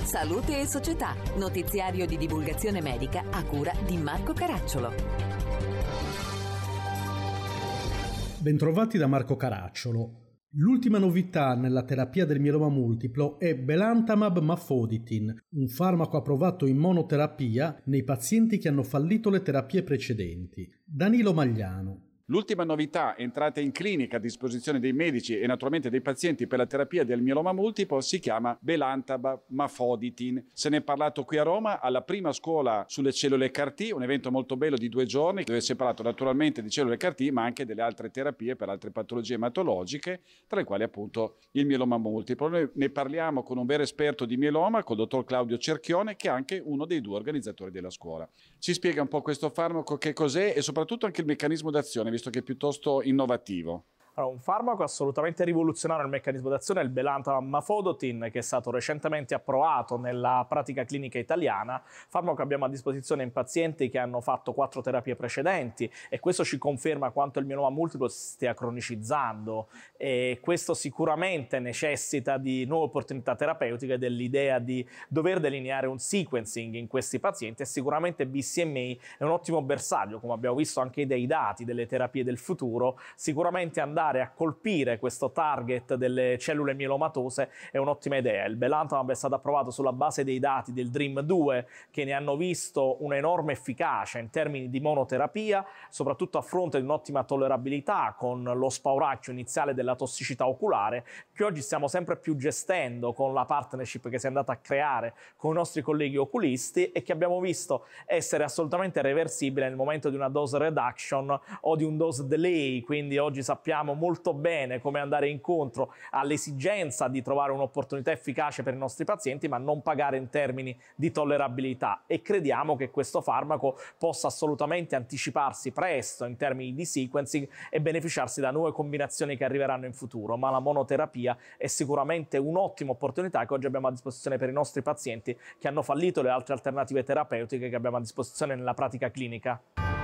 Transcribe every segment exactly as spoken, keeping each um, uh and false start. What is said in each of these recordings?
Salute e Società, notiziario di divulgazione medica a cura di Marco Caracciolo. Bentrovati da Marco Caracciolo. L'ultima novità nella terapia del mieloma multiplo è Belantamab Mafodotin, un farmaco approvato in monoterapia nei pazienti che hanno fallito le terapie precedenti. Danilo Magliano. L'ultima novità entrata in clinica a disposizione dei medici e naturalmente dei pazienti per la terapia del mieloma multiplo si chiama Belantamab Mafodotin. Se ne è parlato qui a Roma alla prima scuola sulle cellule C A R T, un evento molto bello di due giorni dove si è parlato naturalmente di cellule C A R T ma anche delle altre terapie per altre patologie ematologiche, tra le quali appunto il mieloma multiplo. Noi ne parliamo con un vero esperto di mieloma, con il dottor Claudio Cerchione, che è anche uno dei due organizzatori della scuola. Ci spiega un po' questo farmaco, che cos'è e soprattutto anche il meccanismo d'azione, visto che è piuttosto innovativo. Allora, un farmaco assolutamente rivoluzionario nel meccanismo d'azione è il Belantamab Mafodotin, che è stato recentemente approvato nella pratica clinica italiana, farmaco che abbiamo a disposizione in pazienti che hanno fatto quattro terapie precedenti, e questo ci conferma quanto il mieloma multiplo si stia cronicizzando, e questo sicuramente necessita di nuove opportunità terapeutiche e dell'idea di dover delineare un sequencing in questi pazienti, e sicuramente B C M A è un ottimo bersaglio, come abbiamo visto anche dai dati delle terapie del futuro. Sicuramente andare a colpire questo target delle cellule mielomatose è un'ottima idea. Il Belantamab è stato approvato sulla base dei dati del DREAM due, che ne hanno visto un'enorme efficacia in termini di monoterapia, soprattutto a fronte di un'ottima tollerabilità, con lo spauracchio iniziale della tossicità oculare, che oggi stiamo sempre più gestendo con la partnership che si è andata a creare con i nostri colleghi oculisti, e che abbiamo visto essere assolutamente reversibile nel momento di una dose reduction o di un dose delay. Quindi oggi sappiamo molto bene come andare incontro all'esigenza di trovare un'opportunità efficace per i nostri pazienti, ma non pagare in termini di tollerabilità, e crediamo che questo farmaco possa assolutamente anticiparsi presto in termini di sequencing e beneficiarsi da nuove combinazioni che arriveranno in futuro. Ma la monoterapia è sicuramente un'ottima opportunità che oggi abbiamo a disposizione per i nostri pazienti che hanno fallito le altre alternative terapeutiche che abbiamo a disposizione nella pratica clinica.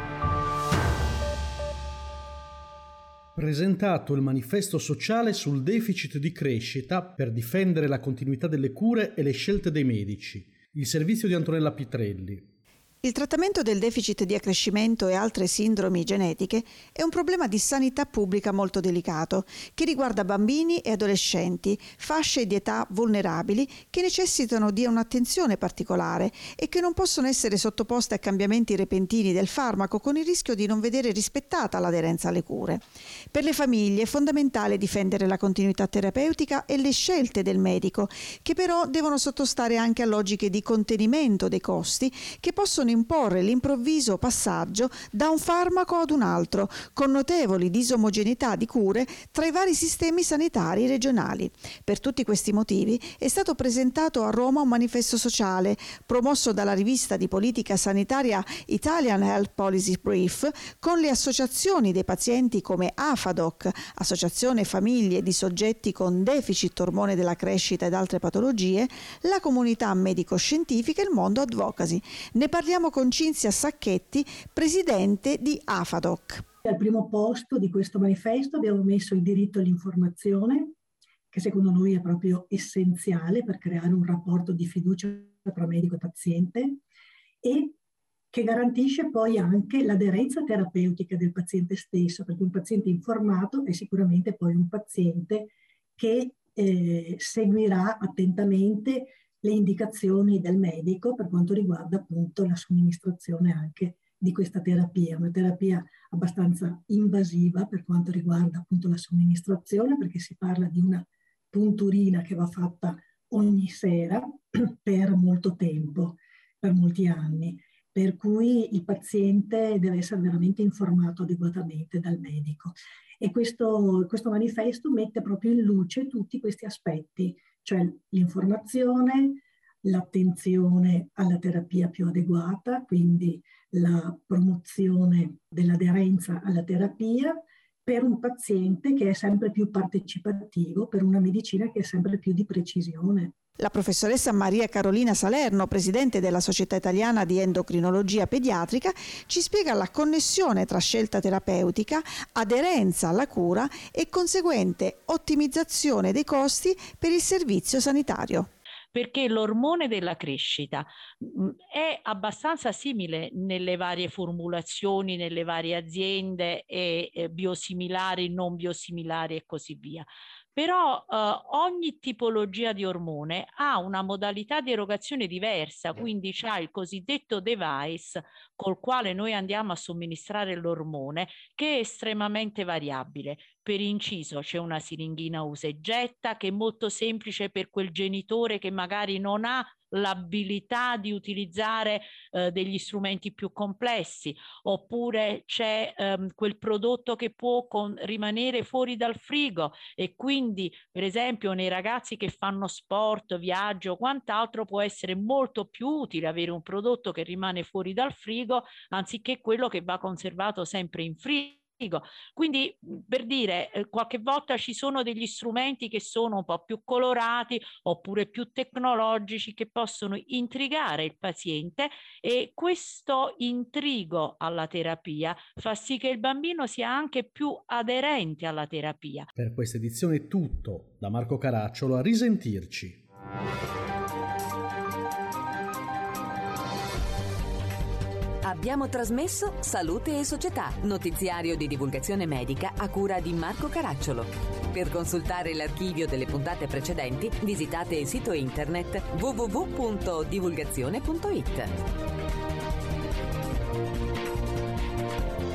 Presentato il manifesto sociale sul deficit di crescita per difendere la continuità delle cure e le scelte dei medici. Il servizio di Antonella Pitrelli. Il trattamento del deficit di accrescimento e altre sindromi genetiche è un problema di sanità pubblica molto delicato, che riguarda bambini e adolescenti, fasce di età vulnerabili che necessitano di un'attenzione particolare e che non possono essere sottoposte a cambiamenti repentini del farmaco, con il rischio di non vedere rispettata l'aderenza alle cure. Per le famiglie è fondamentale difendere la continuità terapeutica e le scelte del medico, che però devono sottostare anche a logiche di contenimento dei costi che possono imporre l'improvviso passaggio da un farmaco ad un altro, con notevoli disomogeneità di cure tra i vari sistemi sanitari regionali. Per tutti questi motivi è stato presentato a Roma un manifesto sociale promosso dalla rivista di politica sanitaria Italian Health Policy Brief, con le associazioni dei pazienti come AFADOC, Associazione Famiglie di Soggetti con Deficit Ormone della Crescita ed altre patologie, la comunità medico-scientifica e il mondo advocacy. Ne parliamo con Cinzia Sacchetti, presidente di AFADOC. Al primo posto di questo manifesto abbiamo messo il diritto all'informazione, che secondo noi è proprio essenziale per creare un rapporto di fiducia tra medico e paziente, e che garantisce poi anche l'aderenza terapeutica del paziente stesso, perché un paziente informato è sicuramente poi un paziente che eh, seguirà attentamente le indicazioni del medico per quanto riguarda appunto la somministrazione anche di questa terapia, una terapia abbastanza invasiva per quanto riguarda appunto la somministrazione, perché si parla di una punturina che va fatta ogni sera per molto tempo, per molti anni, per cui il paziente deve essere veramente informato adeguatamente dal medico. E questo, questo manifesto mette proprio in luce tutti questi aspetti, cioè l'informazione, l'attenzione alla terapia più adeguata, quindi la promozione dell'aderenza alla terapia per un paziente che è sempre più partecipativo, per una medicina che è sempre più di precisione. La professoressa Maria Carolina Salerno, presidente della Società Italiana di Endocrinologia Pediatrica, ci spiega la connessione tra scelta terapeutica, aderenza alla cura e conseguente ottimizzazione dei costi per il servizio sanitario. perché l'ormone della crescita mh, è abbastanza simile nelle varie formulazioni, nelle varie aziende, e eh, biosimilari, non biosimilari e così via. Però eh, ogni tipologia di ormone ha una modalità di erogazione diversa, quindi c'è il cosiddetto device col quale noi andiamo a somministrare l'ormone, che è estremamente variabile. Per inciso c'è una siringhina usa e getta, che è molto semplice per quel genitore che magari non ha l'abilità di utilizzare eh, degli strumenti più complessi, oppure c'è ehm, quel prodotto che può con, rimanere fuori dal frigo, e quindi per esempio nei ragazzi che fanno sport, viaggio o quant'altro può essere molto più utile avere un prodotto che rimane fuori dal frigo anziché quello che va conservato sempre in frigo. Quindi, per dire, qualche volta ci sono degli strumenti che sono un po' più colorati oppure più tecnologici, che possono intrigare il paziente, e questo intrigo alla terapia fa sì che il bambino sia anche più aderente alla terapia. Per questa edizione è tutto. Da Marco Caracciolo, a risentirci. Abbiamo trasmesso Salute e Società, notiziario di divulgazione medica a cura di Marco Caracciolo. Per consultare l'archivio delle puntate precedenti, visitate il sito internet w w w punto divulgazione punto it.